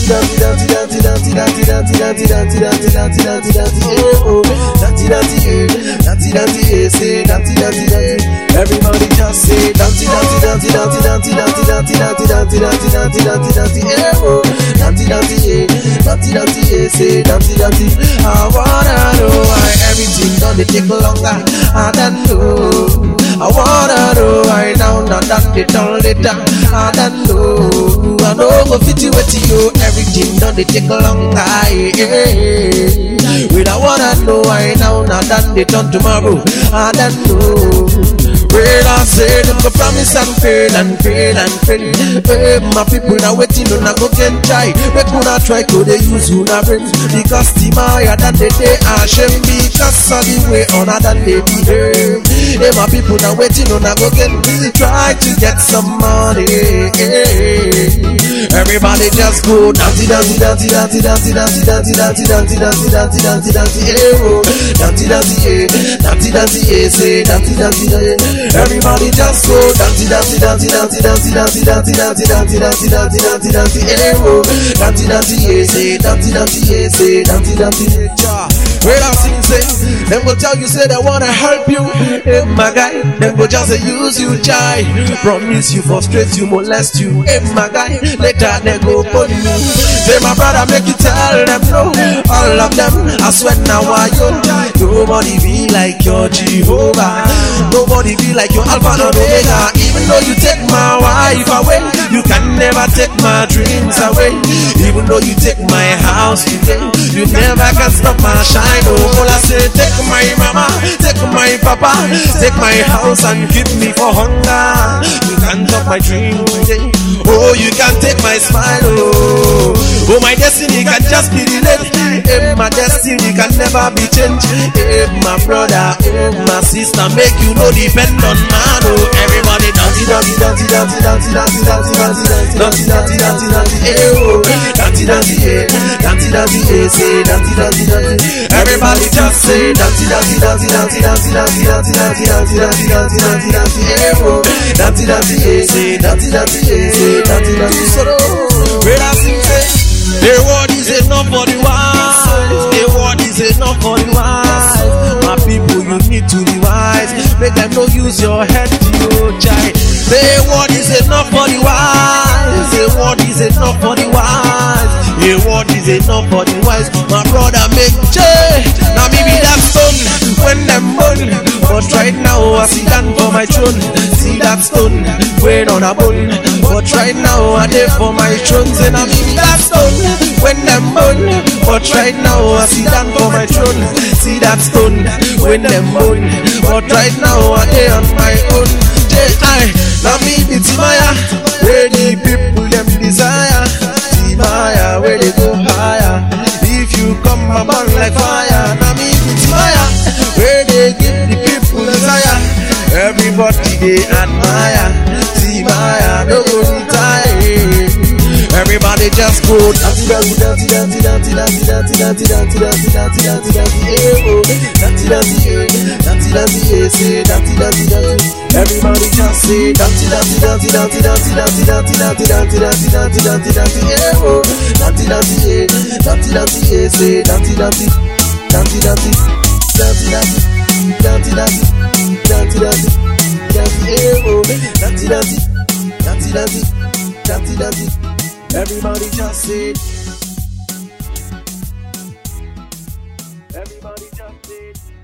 Everybody just say dirty, say dirty. I wanna know why everything done they take longer. I don't know. I wanna know why now that they done later. I don't know. I know go fit with you. Everything done they take longer. Wait, I wanna know why now that they done tomorrow. I don't know. Well, I say them go promise and fail and fail and fail. Hey, my people now waiting on a go can try. We could not try to they use who na brains. Because the higher than they shame because of the way on that they behave. Hey, my people now waiting on a go can try to get some money. Everybody just go dirty, dirty, dirty, dirty, dirty, dirty, dirty, dirty, dirty, dirty, dirty, dirty, dirty, dirty, dirty, dirty, say dirty, dirty, dirty. Everybody just go dirty, dirty, dirty, dirty, dirty, dirty, dirty, dirty, dirty, dirty, dirty, dirty, dirty, dirty, dirty, say dirty, dirty, say dirty, dirty. Well, I sing say, them go tell you say they wanna help you. Hey, my guy, them go just use you, try. Promise you, frustrate you, molest you. Hey, my guy, later they go put you. Say, my brother, make you tell them no. All of them, I swear now I you. Nobody be like your Jehovah. Nobody be like your Alpha and Omega. Even though you take my wife away, you can never take my dreams away. Even though you take my house today, you never can stop my shine. Oh, I say, take my mama, take my papa, take my house and keep me for hunger. You can't stop my dream today. Oh, you can take my smile. Oh, my destiny can just be delayed. Hey, my destiny can never be changed. Hey, my brother, oh, my sister, make you no depend on man. Oh, everybody dirty, dirty, dirty, dirty, dirty, dirty, dirty, dirty, dirty, dirty, dirty, dirty, oh, dirty, dirty, dirty, dirty, say dirty, dirty, dirty. Everybody just say dirty, dirty, dirty, dirty, dirty, dirty, dirty, dirty, dirty, dirty, dirty, dirty, dirty, oh, dirty, dirty, say dirty, dirty, say dirty, dirty. Where I sing say, the word is enough for the wise. The word is enough for the wise. My people, you need to be wise. Make them no use your head to your child. The word is enough for the wise. The word is enough for the wise. The word is enough for the wise. My brother make change. Now maybe that stone when them burn. But right now I sit down for my throne. See that stone when on a bone. But right now I there for my throne. Say now maybe that stone when them burn. But right now I sit down for my throne. See that stone when them burn. But right now I there on my own. J.I. Now me be Timaya, where the people them desire. Timaya, where they go higher. If you come upon like fire. Now me be Timaya, where they give the people desire. Everybody they admire. Timaya, no go retire. Everybody just go dirty, dirty, dirty, dirty, dirty, dirty, dirty, dirty, dirty, dirty, dirty, dirty, dirty, dirty, dirty, say dirty, dirty, dirty. Everybody just say dirty, dirty, dirty, dirty, dirty, dirty, dirty, dirty, dirty, dirty, dirty, dirty, dirty, dirty, dirty, say dirty, dirty, dirty, dirty, dirty, dirty, dirty, dirty, dirty, dirty, dirty, dirty, dirty. Everybody just say. Everybody just say.